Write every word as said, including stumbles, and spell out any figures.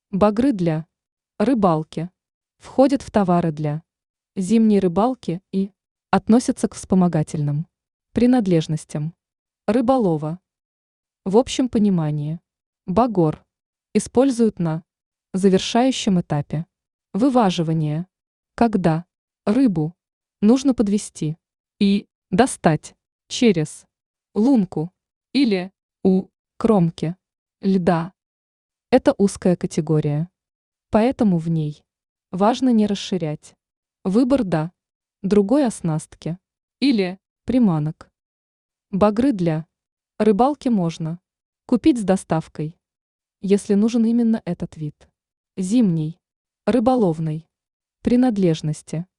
Багры для рыбалки входят в товары для зимней рыбалки и относятся к вспомогательным принадлежностям рыболова. В общем понимании багор используют на завершающем этапе вываживания, когда рыбу нужно подвести и достать через лунку или у кромки льда. Это узкая категория, поэтому в ней важно не расширять выбор до другой оснастки или приманок. Багры для рыбалки можно купить с доставкой, если нужен именно этот вид зимней рыболовной принадлежности.